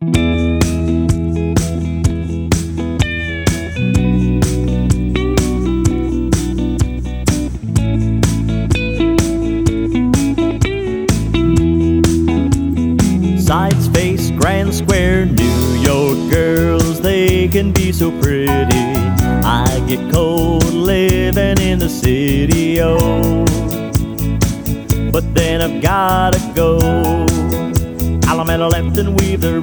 Sides Face, Grand Square, New York girls, they can be so pretty. I get cold living in the city, oh, but then I've gotta go. Alameda left and weave the